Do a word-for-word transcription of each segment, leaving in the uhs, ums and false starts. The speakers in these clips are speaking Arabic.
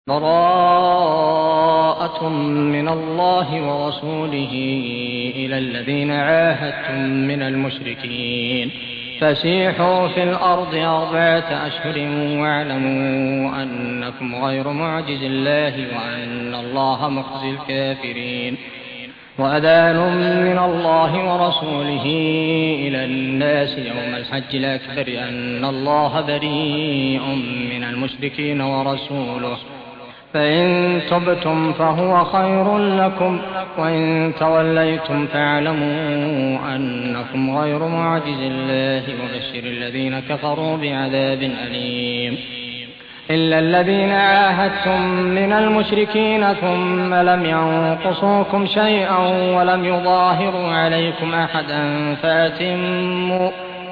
براءة من الله ورسوله إلى الذين عاهدتم من المشركين فسيحوا في الأرض أربعة أشهر واعلموا أنكم غير معجز الله وأن الله مخزي الكافرين. وأذان من الله ورسوله إلى الناس يوم الحج الأكبر أن الله بريء من المشركين ورسوله فإن تبتم فهو خير لكم وإن توليتم فاعلموا أنكم غير معجز الله وبشر الذين كفروا بعذاب أليم. إلا الذين عاهدتم من المشركين ثم لم ينقصوكم شيئا ولم يظاهروا عليكم أحدا فأتموا,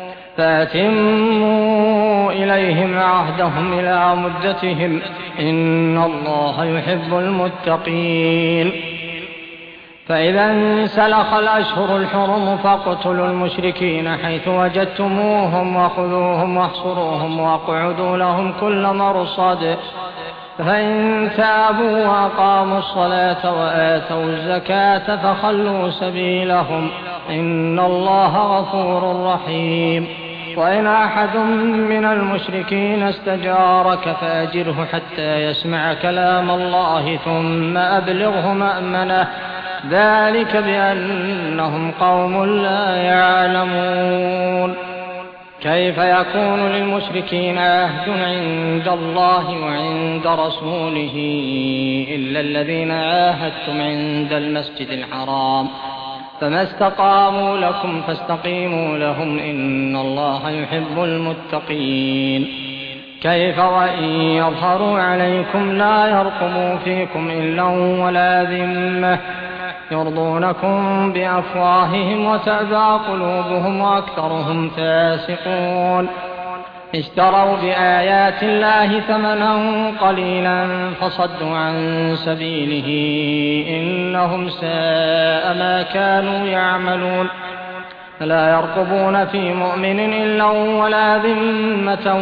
فأتموا إليهم عهدهم إلى مدتهم إن الله يحب المتقين. فإذا انسلخ الأشهر الحرم فاقتلوا المشركين حيث وجدتموهم وخذوهم واحصروهم واقعدوا لهم كل مرصد فإن تابوا وأقاموا الصلاة وآتوا الزكاة فخلوا سبيلهم إن الله غفور رحيم. وإن أحد من المشركين استجارك فأجره حتى يسمع كلام الله ثم أبلغه مأمنه ذلك بأنهم قوم لا يعلمون. كيف يكون للمشركين عهد عند الله وعند رسوله إلا الذين عاهدتم عند المسجد الحرام فما استقاموا لكم فاستقيموا لهم إن الله يحب المتقين. كيف وإن يظهروا عليكم لا يرقبوا فيكم إلا ولا ذمة يرضونكم بأفواههم وتأبى قلوبهم وأكثرهم فاسقون. اشتروا بآيات الله ثمنا قليلا فصدوا عن سبيله إنهم ساء ما كانوا يعملون. لا يرقبون في مؤمن إلا ولا ذمة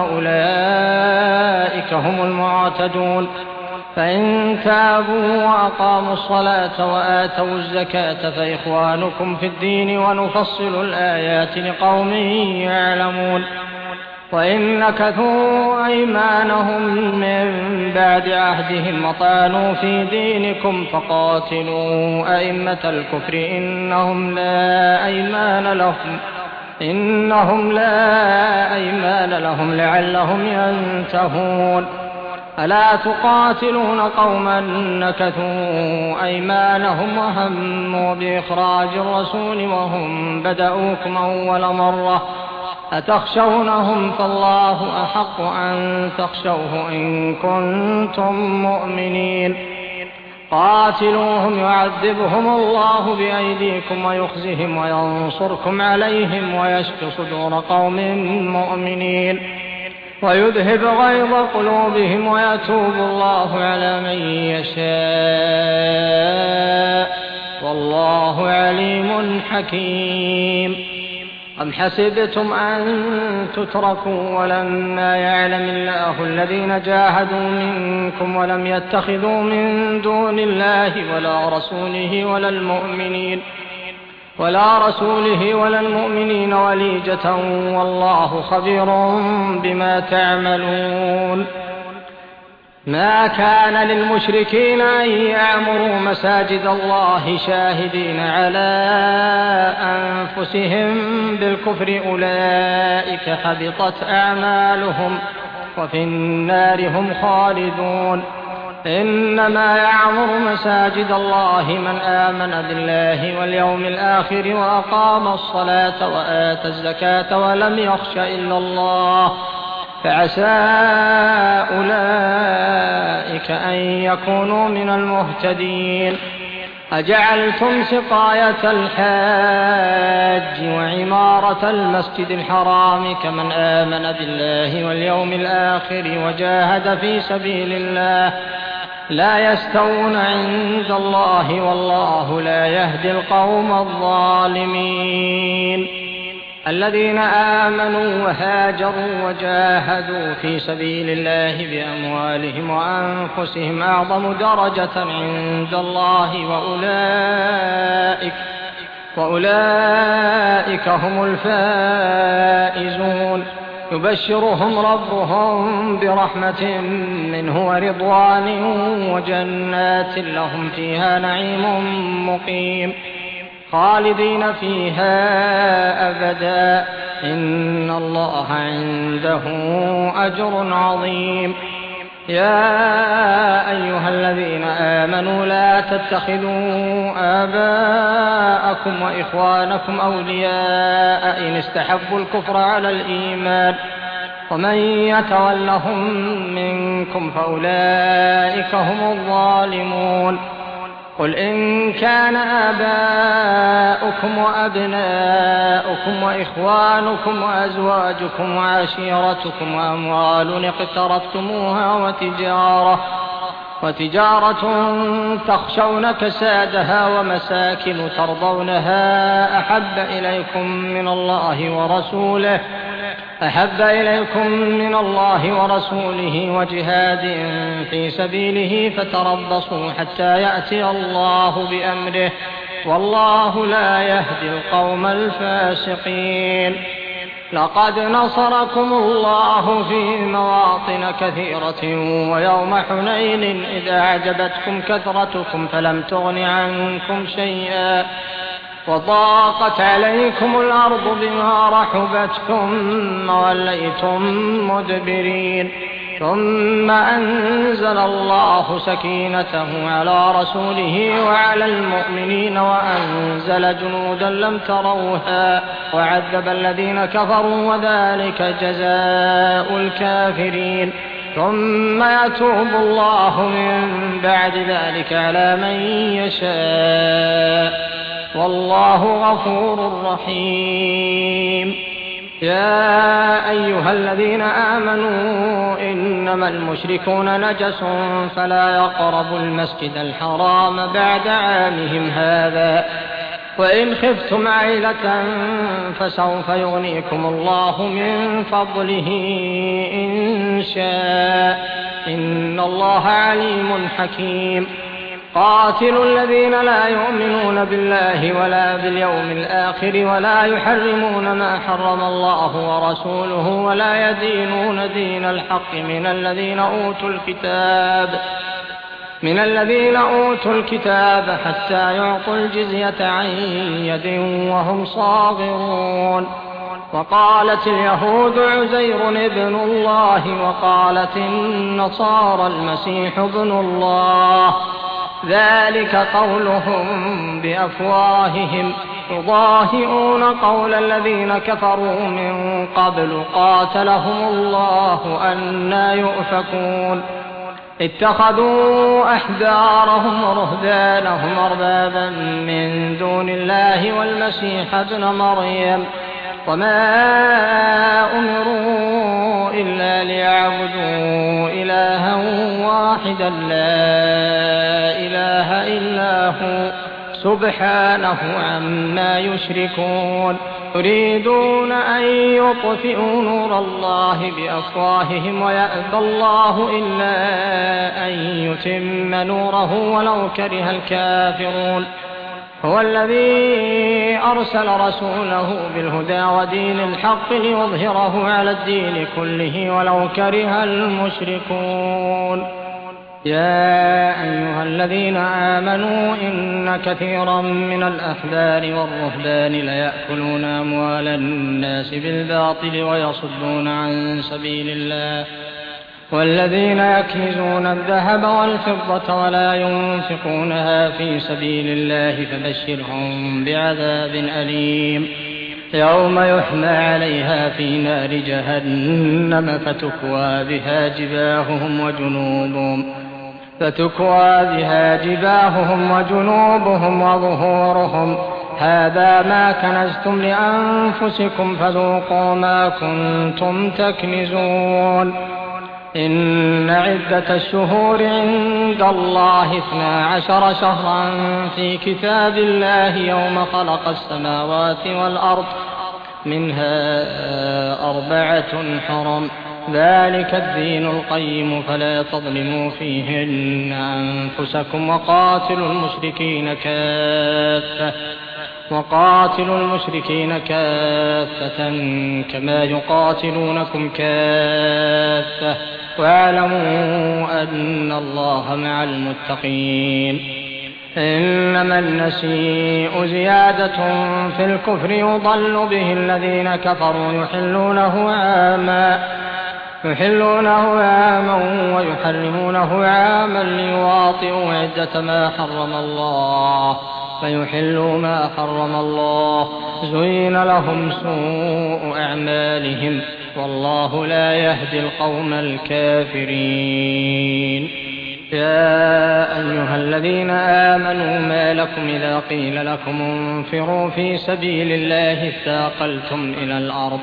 وأولئك هم المعتدون. فإن تابوا وأقاموا الصلاة وآتوا الزكاة فإخوانكم في الدين ونفصل الآيات لقوم يعلمون. وإن نكثوا أيمانهم من بعد عهدهم وطعنوا في دينكم فقاتلوا أئمة الكفر إنهم لا أيمان لهم إنهم لا أيمان لهم لعلهم ينتهون. ألا تقاتلون قوما نكثوا أيمانهم وهموا بإخراج الرسول وهم بدأوكم أول مرة أتخشونهم فالله أحق أن تخشوه إن كنتم مؤمنين. قاتلوهم يعذبهم الله بأيديكم ويخزهم وينصركم عليهم ويشف صدور قوم مؤمنين ويذهب غيظ قلوبهم ويتوب الله على من يشاء والله عليم حكيم. أم حسبتم أن تتركوا ولما يعلم الله الذين جاهدوا منكم ولم يتخذوا من دون الله ولا رسوله ولا المؤمنين ولا رسوله ولا المؤمنين وليجة والله خبير بما تعملون. ما كان للمشركين أن يعمروا مساجد الله شاهدين على أنفسهم بالكفر أولئك حبطت أعمالهم وفي النار هم خالدون. إنما يعمر مساجد الله من آمن بالله واليوم الآخر وأقام الصلاة وآتى الزكاة ولم يخش إلا الله فعسى أولئك أن يكونوا من المهتدين. أجعلتم سقاية الحاج وعمارة المسجد الحرام كمن آمن بالله واليوم الآخر وجاهد في سبيل الله لا يستوون عند الله والله لا يهدي القوم الظالمين. الذين آمنوا وهاجروا وجاهدوا في سبيل الله بأموالهم وأنفسهم أعظم درجة عند الله وأولئك, وأولئك هم الفائزون. يبشرهم ربهم برحمة منه ورضوان وجنات لهم فيها نعيم مقيم خالدين فيها أبدا إن الله عنده أجر عظيم. يا أيها الذين آمنوا لا تتخذوا آباءكم وإخوانكم أولياء إن استحبوا الكفر على الإيمان ومن يتولهم منكم فأولئك هم الظالمون. قل إن كان آباؤكم وأبناؤكم وإخوانكم وأزواجكم وعشيرتكم وأموال اقترفتموها وتجارة, وتجارة تخشون كسادها ومساكن ترضونها أحب إليكم من الله ورسوله أحب إليكم من الله ورسوله وجهاد في سبيله فتربصوا حتى يأتي الله بأمره والله لا يهدي القوم الفاسقين. لقد نصركم الله في مواطن كثيرة ويوم حنين إذ أعجبتكم كثرتكم فلم تغن عنكم شيئا وضاقت عليكم الأرض بما رحبت ثم وليتم مدبرين ثم أنزل الله سكينته على رسوله وعلى المؤمنين وأنزل جنودا لم تروها وعذب الذين كفروا وذلك جزاء الكافرين ثم يتوب الله من بعد ذلك على من يشاء والله غفور رحيم. يا أيها الذين آمنوا إنما المشركون نجس فلا يقربوا المسجد الحرام بعد عامهم هذا وإن خفتم عيلة فسوف يغنيكم الله من فضله إن شاء إن الله عليم حكيم. قاتلوا الذين لا يؤمنون بالله ولا باليوم الآخر ولا يحرمون ما حرم الله ورسوله ولا يدينون دين الحق من الذين أوتوا الكتاب من الذين أوتوا الكتاب حتى يعطوا الجزية عن يد وهم صاغرون. وقالت اليهود عزير ابن الله وقالت النصارى المسيح ابن الله ذلك قولهم بأفواههم يضاهئون قول الذين كفروا من قبل قاتلهم الله أنى يؤفكون. اتخذوا أحبارهم ورهبانهم أربابا من دون الله والمسيح ابن مريم وما أمروا إلا ليعبدوا إلها واحدا لا إله إلا هو سبحانه عما يشركون. يريدون أن يطفئوا نور الله بأفواههم ويأبى الله إلا أن يتم نوره ولو كره الكافرون. هو الذي أرسل رسوله بالهدى ودين الحق ليظهره على الدين كله ولو كره المشركون. يا أيها الذين آمنوا إن كثيرا من الأحبار والرهبان ليأكلون أموال الناس بالباطل ويصدون عن سبيل الله والذين يكنزون الذهب والفضة ولا ينفقونها في سبيل الله فبشرهم بعذاب أليم يوم يحمى عليها في نار جهنم فتكوى بها جباههم وجنوبهم فتكوى بها جباههم وجنوبهم وظهورهم هذا ما كنزتم لأنفسكم فذوقوا ما كنتم تكنزون. إن عدة الشهور عند الله اثنا عشر شهرا في كتاب الله يوم خلق السماوات والأرض منها أربعة حرم ذلك الدين القيم فلا تظلموا فيهن أنفسكم وقاتلوا المشركين كافة وقاتلوا المشركين كافة كما يقاتلونكم كافة واعلموا أن الله مع المتقين. إنما النسيء زيادة في الكفر يضل به الذين كفروا يحلونه عاما يحلونه عاما ويحرمونه عاما ليواطئوا عدة ما حرم الله فيحلوا ما حرم الله زين لهم سوء أعمالهم والله لا يهدي القوم الكافرين. يا أيها الذين آمنوا ما لكم إذا قيل لكم انفروا في سبيل الله اثاقلتم إلى الأرض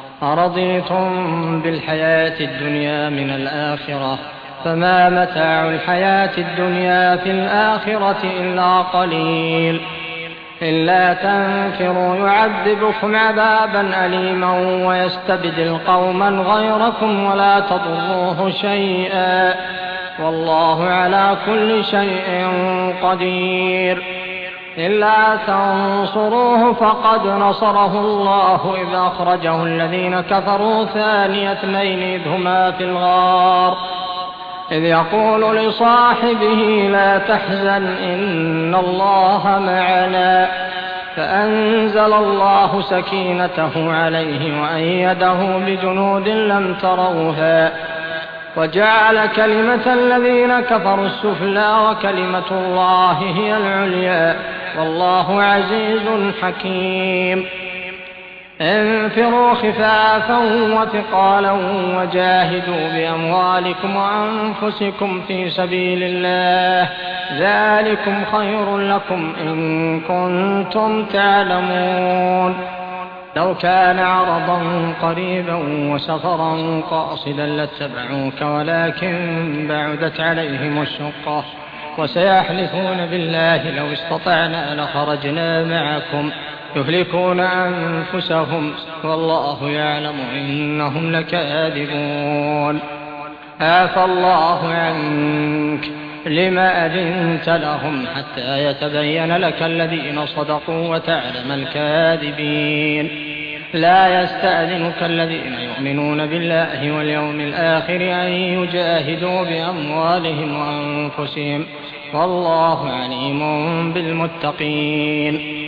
أرضيتم بالحياة الدنيا من الآخرة فما متاع الحياة الدنيا في الآخرة إلا قليل إلا تنفروا يعذبكم عذابا أليما ويستبدل قوما غيركم ولا تضروه شيئا والله على كل شيء قدير. إلا تنصروه فقد نصره الله إذ أخرجه الذين كفروا ثاني اثنين إذ هما في الغار إذ يقول لصاحبه لا تحزن إن الله معنا فأنزل الله سكينته عليه وأيده بجنود لم تروها وجعل كلمة الذين كفروا السفلى وكلمة الله هي العليا والله عزيز حكيم. انفروا خفافا وثقالا وجاهدوا بأموالكم وأنفسكم في سبيل الله ذلكم خير لكم إن كنتم تعلمون. لو كان عرضا قريبا وسفرا قاصدا لاتبعوك ولكن بعدت عليهم الشقة وسيحلفون بالله لو استطعنا لخرجنا معكم يهلكون أنفسهم والله يعلم إنهم لكاذبون. عفى الله عنك لما أذنت لهم حتى يتبين لك الذين صدقوا وتعلم الكاذبين. لا يستأذنك الذين يؤمنون بالله واليوم الآخر أن يجاهدوا بأموالهم وأنفسهم والله عليم بالمتقين.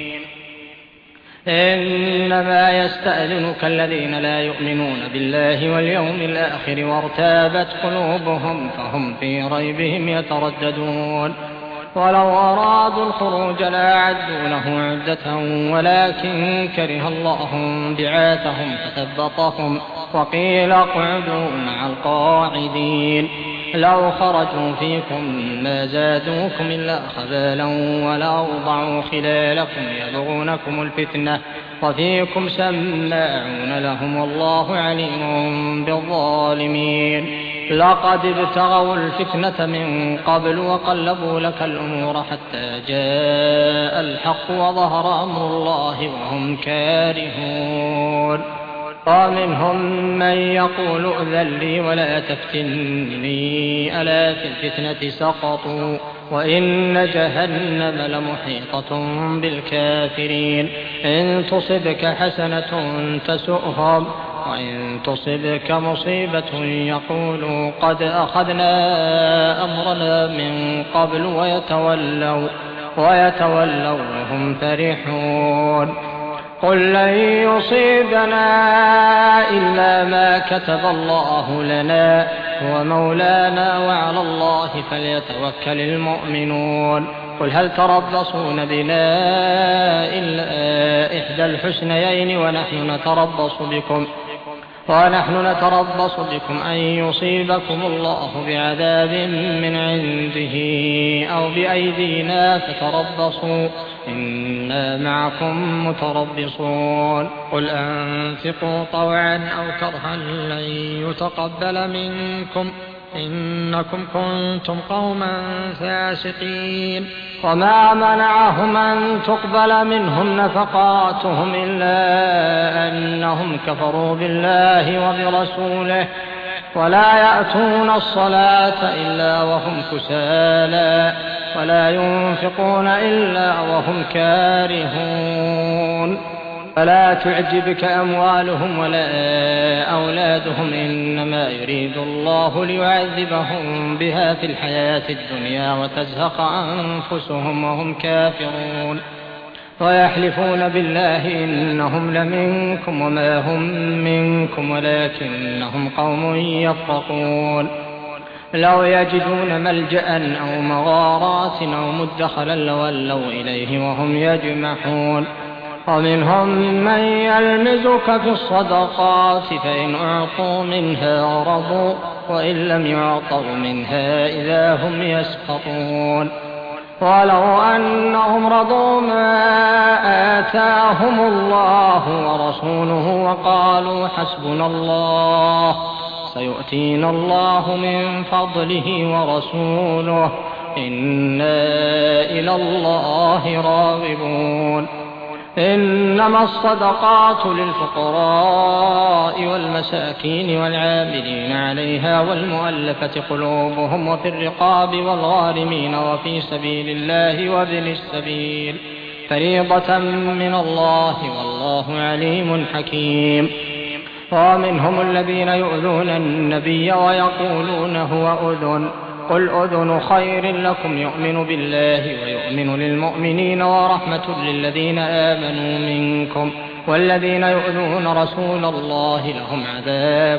إنما يستأذنك الذين لا يؤمنون بالله واليوم الآخر وارتابت قلوبهم فهم في ريبهم يترددون. ولو أرادوا الخروج لأعدوا له عدة ولكن كره الله بعاثهم فثبطهم وقيل اقعدوا مع القاعدين. لو خرجوا فيكم ما زادوكم إلا خبالا ولأوضعوا خلالكم يبغونكم الفتنة وفيكم سماعون لهم والله عليم بالظالمين. لقد ابتغوا الفتنة من قبل وقلبوا لك الأمور حتى جاء الحق وظهر أمر الله وهم كارهون. ومنهم من يقول ائذن لي ولا تفتني ألا في الفتنة سقطوا وإن جهنم لمحيطة بالكافرين. إن تصبك حسنة تسؤهم وإن تصبك مصيبة يقولوا قد أخذنا أمرنا من قبل ويتولوا ويتولوا وهم فرحون. قل لن يصيبنا إلا ما كتب الله لنا هو مولانا وعلى الله فليتوكل المؤمنون. قل هل تربصون بنا إلا إحدى الحسنيين ونحن نتربص بكم ونحن نتربص بكم أن يصيبكم الله بعذاب من عنده أو بأيدينا فتربصوا إنا معكم متربصون. قل أنفقوا طوعا أو كرها لن يتقبل منكم إنكم كنتم قوما فاسقين. وما منعهم أن تقبل منهم نفقاتهم إلا أنهم كفروا بالله وبرسوله ولا يأتون الصلاة إلا وهم كسالى ولا ينفقون إلا وهم كارهون. فلا تعجبك أموالهم ولا أولادهم إنما يريد الله ليعذبهم بها في الحياة الدنيا وتزهق أنفسهم وهم كافرون. ويحلفون بالله إنهم لمنكم وما هم منكم ولكنهم قوم يفرقون. لو يجدون ملجأ أو مغارات أو مدخلا لولوا إليه وهم يجمحون. ومنهم من يلمزك في الصدقات فإن أعطوا منها رضوا وإن لم يعطوا منها إذا هم يسخطون. ولو أنهم رضوا ما آتاهم الله ورسوله وقالوا حسبنا الله سيؤتينا الله من فضله ورسوله إنا إلى الله راغبون. إنما الصدقات للفقراء والمساكين والعاملين عليها والمؤلفة قلوبهم وفي الرقاب والغارمين وفي سبيل الله وابن السبيل فريضة من الله والله عليم حكيم. ومنهم الذين يؤذون النبي ويقولون هو أذن قل أذن خير لكم يؤمن بالله ويؤمن للمؤمنين ورحمة للذين آمنوا منكم والذين يؤذون رسول الله لهم عذاب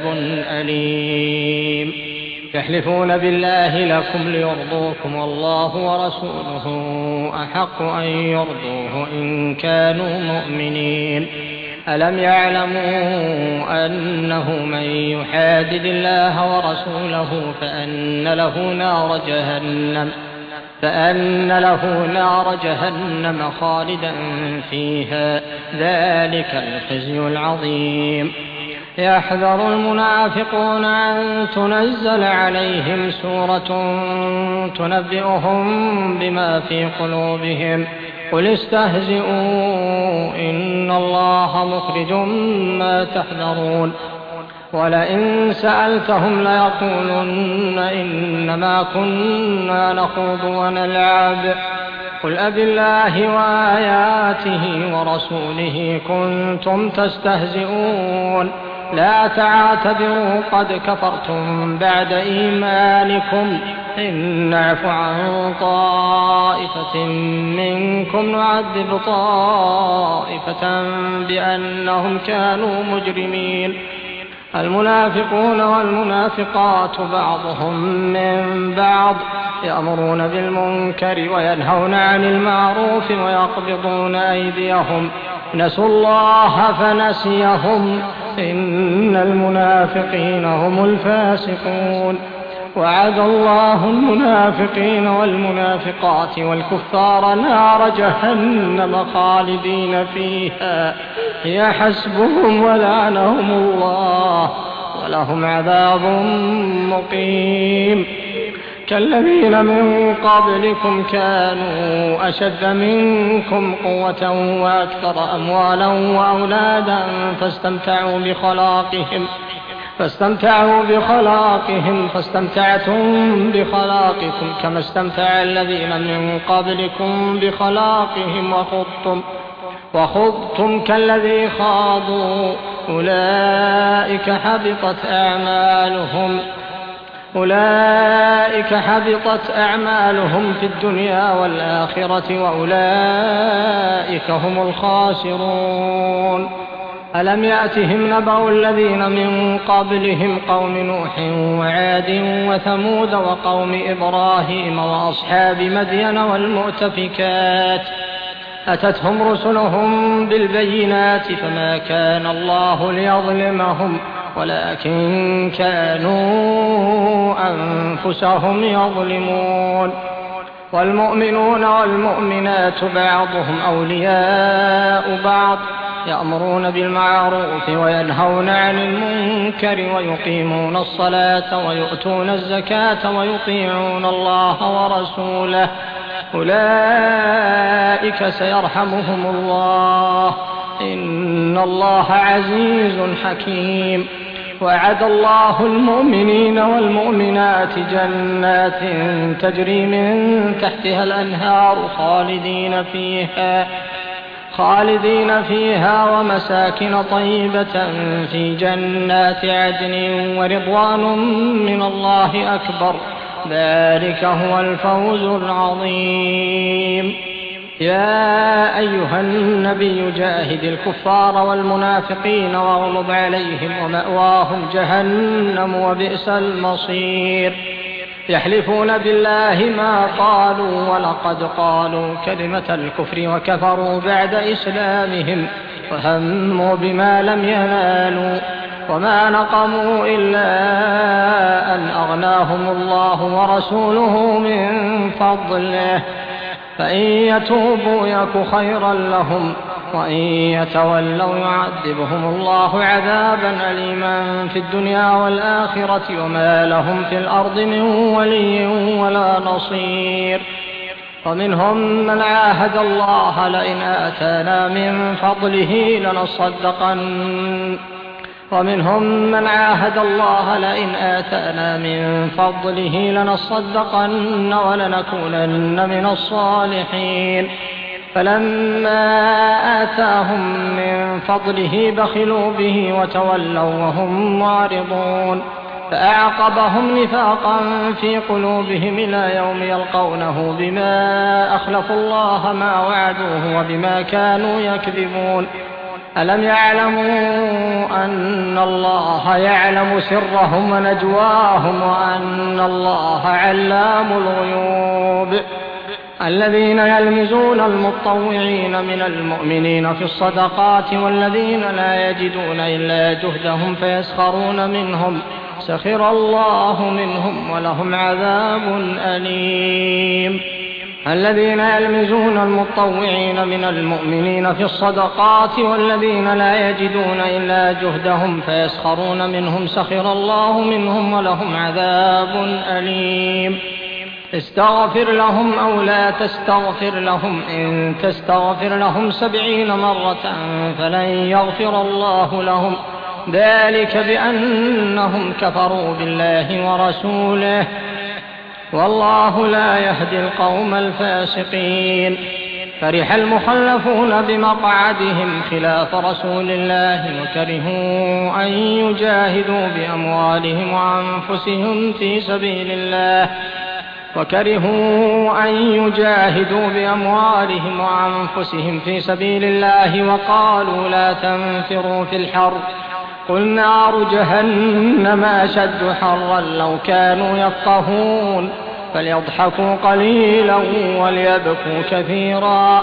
أليم. يحلفون بالله لكم ليرضوكم والله ورسوله أحق أن يرضوه إن كانوا مؤمنين. ألم يعلموا أنه من يحادد الله ورسوله فأن له نار جهنم فأن له نار جهنم خالدا فيها ذلك الخزي العظيم. يحذر المنافقون أن تنزل عليهم سورة تنبئهم بما في قلوبهم قل استهزئوا إن الله مخرج ما تحذرون. ولئن سألتهم ليقولن إنما كنا نخوض ونلعب قل أبالله وآياته ورسوله كنتم تستهزئون لا تعتذروا قد كفرتم بعد إيمانكم إن نعف عن طائفة منكم نعذب طائفة بأنهم كانوا مجرمين. المنافقون والمنافقات بعضهم من بعض يأمرون بالمنكر وينهون عن المعروف ويقبضون أيديهم نسوا الله فنسيهم إن المنافقين هم الفاسقون. وعد الله المنافقين والمنافقات والكفار نار جهنم خالدين فيها هي حسبهم ولعنهم الله ولهم عذاب مقيم. كالذين من قبلكم كانوا أشد منكم قوة وأكثر أموالا وأولادا فاستمتعوا بخلاقهم فاستمتعوا بخلاقهم فاستمتعتم بخلاقكم كما استمتع الذين من قبلكم بخلاقهم وخضتم وخضتم كالذي خاضوا أولئك حبطت أعمالهم أولئك حبطت أعمالهم في الدنيا والآخرة وأولئك هم الخاسرون. ألم يأتهم نبأ الذين من قبلهم قوم نوح وعاد وثمود وقوم إبراهيم وأصحاب مدين والمؤتفكات أتتهم رسلهم بالبينات فما كان الله ليظلمهم ولكن كانوا أنفسهم يظلمون. والمؤمنون والمؤمنات بعضهم أولياء بعض يأمرون بالمعروف وينهون عن المنكر ويقيمون الصلاة ويؤتون الزكاة ويطيعون الله ورسوله أولئك سيرحمهم الله إن الله عزيز حكيم. وعد الله المؤمنين والمؤمنات جنات تجري من تحتها الأنهار خالدين فيها خالدين فيها ومساكن طيبة في جنات عدن ورضوان من الله أكبر ذلك هو الفوز العظيم. يا أيها النبي جاهد الكفار والمنافقين واغلظ عليهم ومأواهم جهنم وبئس المصير. يحلفون بالله ما قالوا ولقد قالوا كلمة الكفر وكفروا بعد إسلامهم وهموا بما لم ينالوا وما نقموا إلا أن أغناهم الله ورسوله من فضله فإن يتوبوا يك خيرا لهم وإن يتولوا يعذبهم الله عذابا أليما في الدنيا والآخرة وما لهم في الأرض من ولي ولا نصير. ومنهم من عاهد الله لئن آتانا من فضله لنصدقن ومنهم من عاهد الله لئن آتانا من فضله لنصدقن ولنكونن من الصالحين فلما آتاهم من فضله بخلوا به وتولوا وهم معرضون فأعقبهم نفاقا في قلوبهم إلى يوم يلقونه بما أخلفوا الله ما وعدوه وبما كانوا يكذبون. ألم يعلموا أن الله يعلم سرهم ونجواهم وأن الله علام الغيوب. الذين يلمزون المطوعين من المؤمنين في الصدقات والذين لا يجدون إلا جهدهم فيسخرون منهم سخر الله منهم ولهم عذاب أليم. الذين يلمزون المطوعين من المؤمنين في الصدقات والذين لا يجدون إلا جهدهم فيسخرون منهم سخر الله منهم ولهم عذاب أليم. استغفر لهم أو لا تستغفر لهم إن تستغفر لهم سبعين مرة فلن يغفر الله لهم ذلك بأنهم كفروا بالله ورسوله والله لا يهدي القوم الفاسقين. فرح المخلفون بمقعدهم خلاف رسول الله وكرهوا أن يجاهدوا بأموالهم وأنفسهم في سبيل الله وكرهوا أن يجاهدوا بأموالهم وأنفسهم في سبيل الله وقالوا لا تنفروا في الحر قل نار جهنم أشد حرا لو كانوا يفقهون فليضحكوا قليلا وليبكوا كثيرا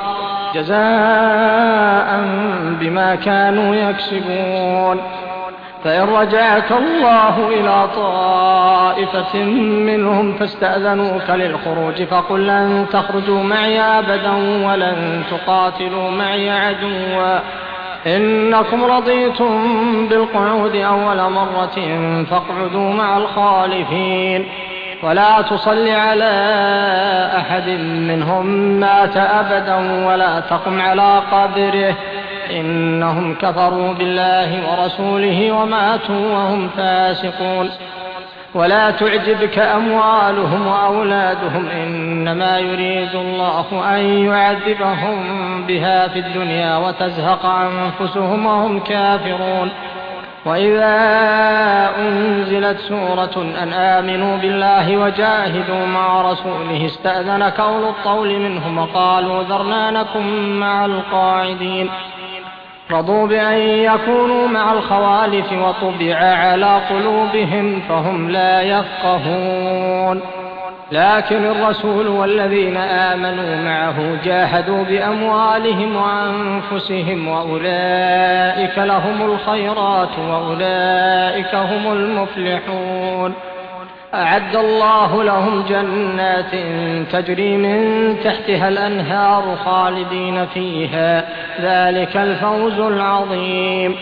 جزاء بما كانوا يكسبون. فإن رجعك الله إلى طائفة منهم فاستأذنوك للخروج فقل لن تخرجوا معي أبدا ولن تقاتلوا معي عدوا إنكم رضيتم بالقعود أول مرة فاقعدوا مع الخالفين ولا تصل على أحد منهم مات أبدا ولا تقم على قبره إنهم كفروا بالله ورسوله وماتوا وهم فاسقون. ولا تعجبك أموالهم وأولادهم إنما يريد الله أن يعذبهم بها في الدنيا وتزهق أنفسهم وهم كافرون. وإذا أنزلت سورة أن آمنوا بالله وجاهدوا مع رسوله استأذنك أولو الطول منهم وقالوا ذرنا نكن مع القاعدين رضوا بأن يكونوا مع الخوالف وطبع على قلوبهم فهم لا يفقهون. لكن الرسول والذين آمنوا معه جاهدوا بأموالهم وأنفسهم وأولئك لهم الخيرات وأولئك هم المفلحون. أعد الله لهم جنات تجري من تحتها الأنهار خالدين فيها، ذلك الفوز العظيم.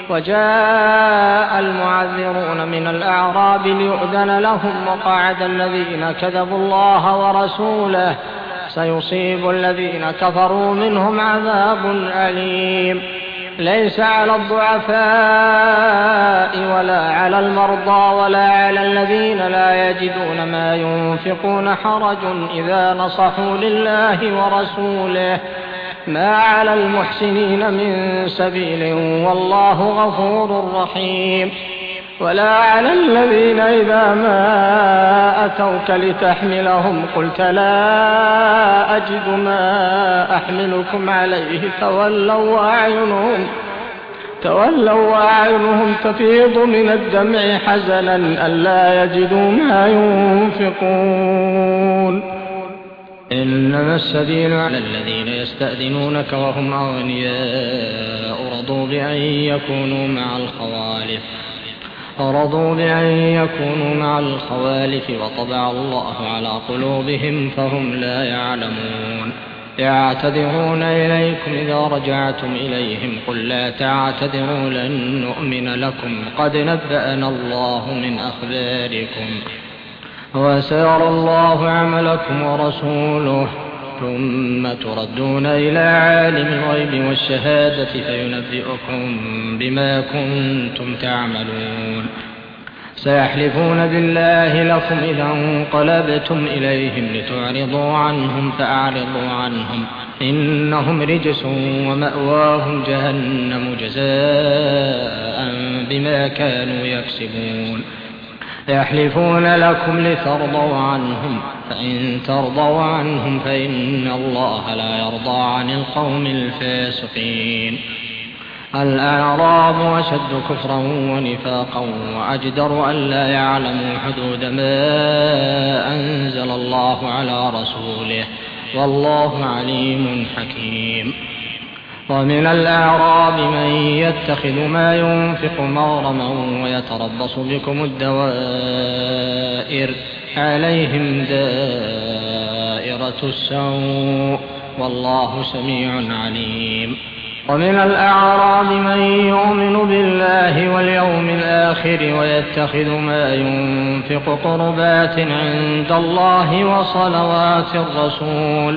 وجاء المعذرون من الأعراب ليؤذن لهم، وقعد الذين كذبوا الله ورسوله، سيصيب الذين كفروا منهم عذاب أليم. ليس على الضعفاء ولا على المرضى ولا على الذين لا يجدون ما ينفقون حرج إذا نصحوا لله ورسوله، ما على المحسنين من سبيل والله غفور رحيم. ولا على الذين إذا ما أتوك لتحملهم قلت لا أجد ما أحملكم عليه تولوا وأعينهم تولوا وأعينهم تفيض من الدمع حزنا ألا يجدوا ما ينفقون. إنما السبيل على الذين يستأذنونك وهم أغنياء رضوا بأن يكونوا مع الخوالف رضوا بأن يكونوا مع الخوالف وطبع الله على قلوبهم فهم لا يعلمون. يعتذرون إليكم إذا رجعتم إليهم قل لا تعتذروا لن نؤمن لكم قد نبأنا الله من أخباركم وسيرى الله عملكم ورسوله ثم تردون إلى عالم الغيب والشهادة فينبئكم بما كنتم تعملون. سيحلفون بالله لكم إذا انقلبتم إليهم لتعرضوا عنهم فأعرضوا عنهم إنهم رجس ومأواهم جهنم جزاء بما كانوا يكسبون. يحلفون لكم لترضوا عنهم فإن ترضوا عنهم فإن الله لا يرضى عن القوم الفاسقين. الأعراب أشد كفرا ونفاقا وأجدر ألا يعلموا حدود ما أنزل الله على رسوله والله عليم حكيم. ومن الأعراب من يتخذ ما ينفق مغرما ويتربص بكم الدوائر عليهم دائرة السوء والله سميع عليم. ومن الأعراب من يؤمن بالله واليوم الآخر ويتخذ ما ينفق قربات عند الله وصلوات الرسول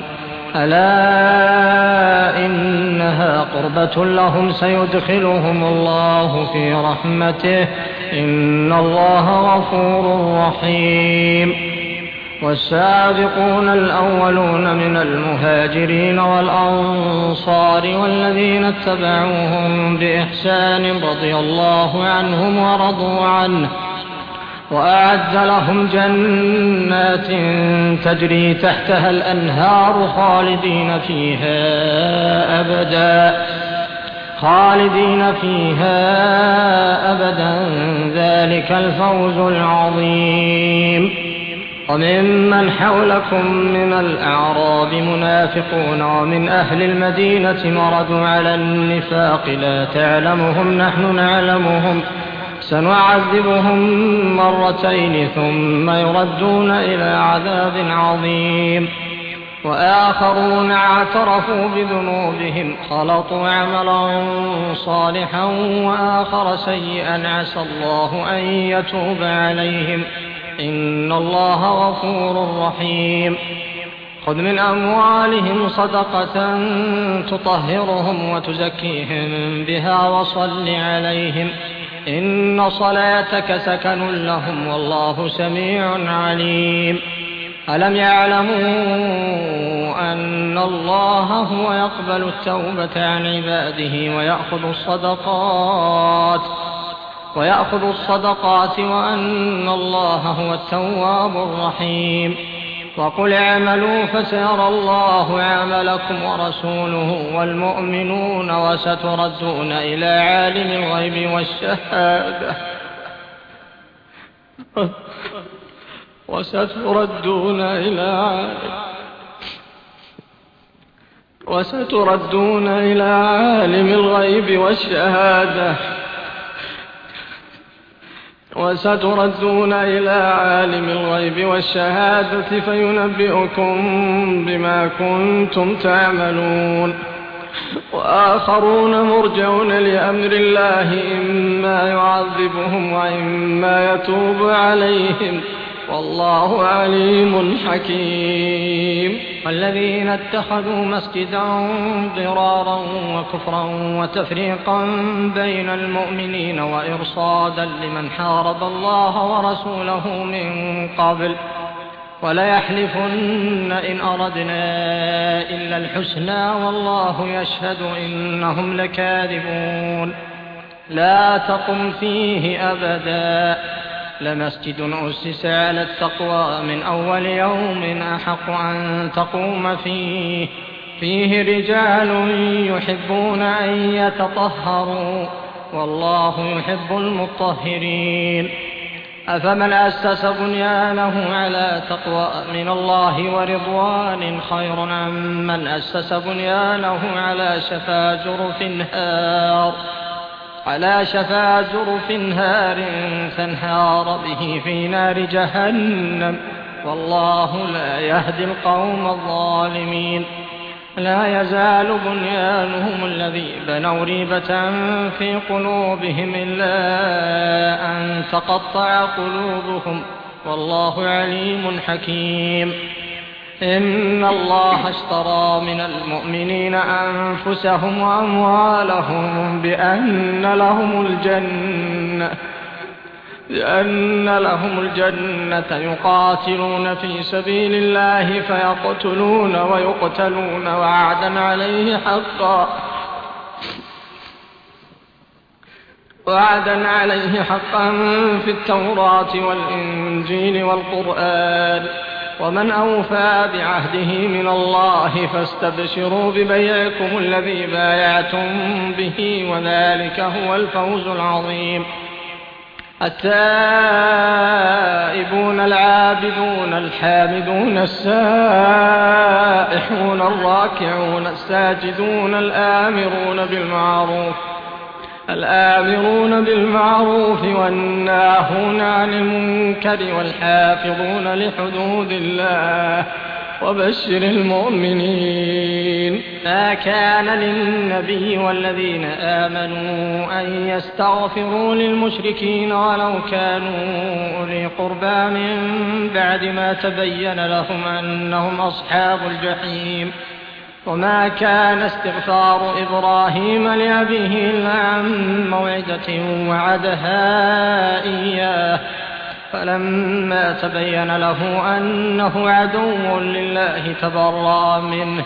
ألا إنها قربة لهم سيدخلهم الله في رحمته إن الله غفور رحيم. والسابقون الأولون من المهاجرين والأنصار والذين اتبعوهم بإحسان رضي الله عنهم ورضوا عنه وأعد لهم جنات تجري تحتها الأنهار خالدين فيها أبدا خالدين فيها أبدا ذلك الفوز العظيم. وممن حولكم من الأعراب منافقون ومن أهل المدينة مردوا على النفاق لا تعلمهم نحن نعلمهم سنعذبهم مرتين ثم يردون إلى عذاب عظيم. وآخرون اعترفوا بذنوبهم خلطوا عملا صالحا وآخر سيئا عسى الله أن يتوب عليهم إن الله غفور رحيم. خذ من أموالهم صدقة تطهرهم وتزكيهم بها وصل عليهم إن صلاتك سكن لهم والله سميع عليم. ألم يعلموا أن الله هو يقبل التوبة عن عباده ويأخذ الصدقات ويأخذ الصدقات وأن الله هو التواب الرحيم. وقل اعملوا فسيرى الله عملكم ورسوله والمؤمنون وستردون إلى عالم الغيب والشهادة وستردون إلى عالم وستردون إلى عالم الغيب والشهادة وستردون إلى عالم الغيب والشهادة فينبئكم بما كنتم تعملون. وآخرون مرجون لأمر الله إما يعذبهم وإما يتوب عليهم والله عليم حكيم. والذين اتخذوا مسجدا ضرارا وكفرا وتفريقا بين المؤمنين وإرصادا لمن حارب الله ورسوله من قبل وليحلفن إن أردنا إلا الحسنى والله يشهد إنهم لكاذبون. لا تقم فيه أبدا لمسجد أسس على التقوى من أول يوم أحق أن تقوم فيه فيه رجال يحبون أن يتطهروا والله يحب المطهرين. أفمن أسس بنيانه على تقوى من الله ورضوان خير أم من أسس بنيانه على شفا جرف هار على شفا جرف هار فانهار به في نار جهنم والله لا يهدي القوم الظالمين. لا يزال بنيانهم الذي بنوا ريبة في قلوبهم إلا أن تقطع قلوبهم والله عليم حكيم. إن الله اشترى من المؤمنين أنفسهم وأموالهم بأن لهم الجنة بأن لهم الجنة يقاتلون في سبيل الله فيقتلون ويقتلون وعدا عليه حقا وعدا عليه حقا في التوراة والإنجيل والقرآن ومن أوفى بعهده من الله فاستبشروا ببيعكم الذي بايعتم به وذلك هو الفوز العظيم. التائبون العابدون الحامدون السائحون الراكعون الساجدون الآمرون بالمعروف الآمرون بالمعروف والناهون عن المنكر والحافظون لحدود الله وبشر المؤمنين. ما كان للنبي والذين آمنوا أن يستغفروا للمشركين ولو كانوا أولي قربى من بعد ما تبين لهم أنهم أصحاب الجحيم. وما كان استغفار إبراهيم لأبيه إلا عن موعدة وعدها إياه فلما تبين له أنه عدو لله تبرأ منه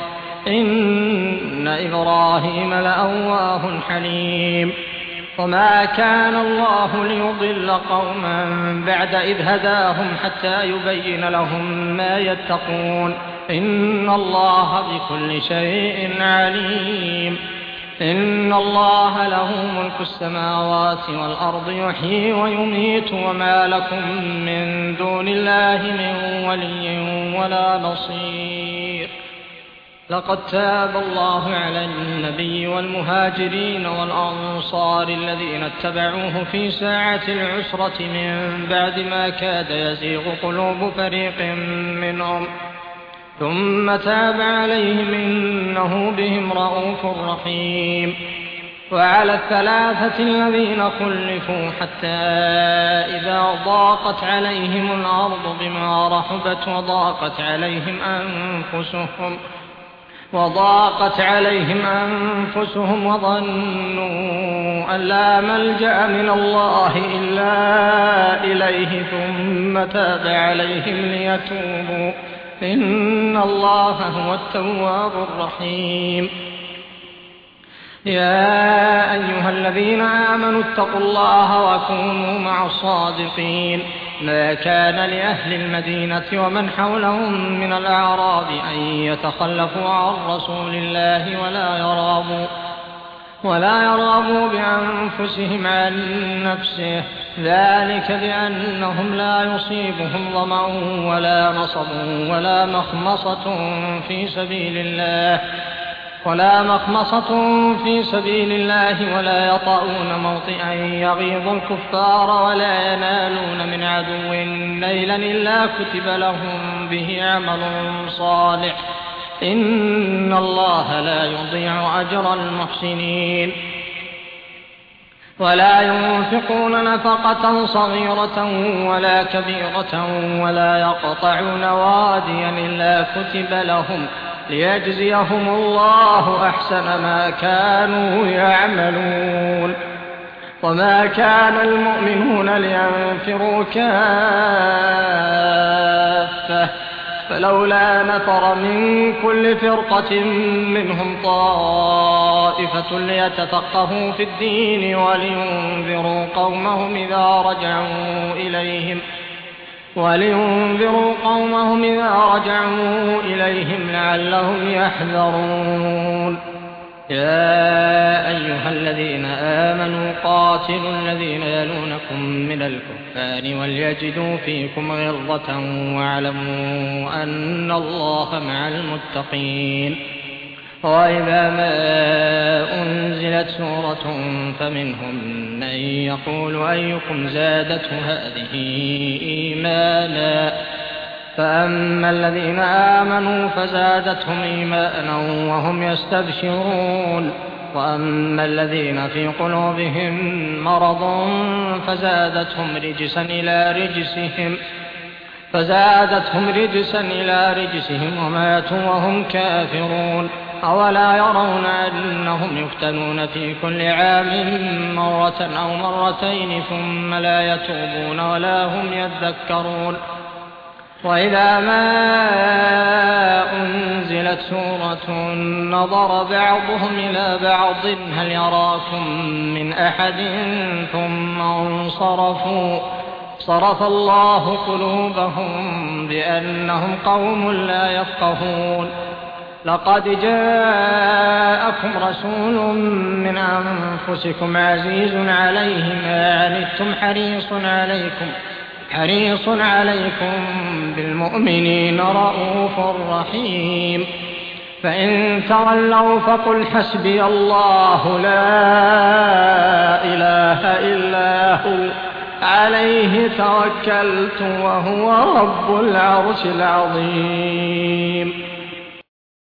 إن إبراهيم لأواه حليم. وما كان الله ليضل قوما بعد إذ هداهم حتى يبين لهم ما يتقون إن الله بكل شيء عليم. إن الله له ملك السماوات والأرض يحيي ويميت وما لكم من دون الله من ولي ولا نصير. لقد تاب الله على النبي والمهاجرين والأنصار الذين اتبعوه في ساعة العسرة من بعد ما كاد يزيغ قلوب فريق منهم ثم تاب عليهم إنه بهم رءوف رحيم. وعلى الثلاثة الذين خلفوا حتى إذا ضاقت عليهم الأرض بما رحبت وضاقت عليهم أنفسهم وضاقت عليهم أنفسهم وظنوا أن لا ملجأ من الله إلا إليه ثم تاب عليهم ليتوبوا إن الله هو التواب الرحيم. يا أيها الذين آمنوا اتقوا الله وكونوا مع الصادقين. ما كان لأهل المدينة ومن حولهم من الأعراب أن يتخلفوا عن رسول الله ولا يرغبوا ولا يرغبوا بأنفسهم عن نفسه ذلك بأنهم لا يصيبهم ظمأ ولا نصب ولا مخمصة في سبيل الله ولا مخمصة في سبيل الله ولا يطؤون موطئا يغيظ الكفار ولا ينالون من عدو نيلا إلا كتب لهم به عمل صالح إن الله لا يضيع أجر المحسنين ولا ينفقون نفقة صغيرة ولا كبيرة ولا يقطعون واديا إلا كتب لهم ليجزيهم الله أحسن ما كانوا يعملون وما كان المؤمنون لينفروا كافة فلولا نفر من كل فرقة منهم طائفة ليتفقهوا في الدين ولينذروا قومهم إذا رجعوا إليهم ولينذروا قومهم إذا رجعوا إليهم لعلهم يحذرون يا أيها الذين آمنوا قاتلوا الذين يلونكم من الكفار وليجدوا فيكم غلظة واعلموا أن الله مع المتقين وإذا ما أنزلت سورة فمنهم من يقول أيكم زادته هذه إيمانا فأما الذين آمنوا فزادتهم إيمانا وهم يستبشرون وأما الذين في قلوبهم مرض فزادتهم رجسا إلى رجسهم فزادتهم رجسا إلى رجسهم وماتوا وهم كافرون أولا يرون أنهم يفتنون في كل عام مرة أو مرتين ثم لا يتوبون ولا هم يذكرون وإذا ما أنزلت سورة نظر بعضهم إلى بعض هل يراكم من أحد ثم انصرفوا صرف الله قلوبهم بأنهم قوم لا يفقهون لقد جاءكم رسول من أنفسكم عزيز عليه ما عنتم حريص عليكم حريص عليكم بالمؤمنين رؤوف رحيم فإن تولوا فقل حسبي الله لا إله إلا هو عليه توكلت وهو رب العرش العظيم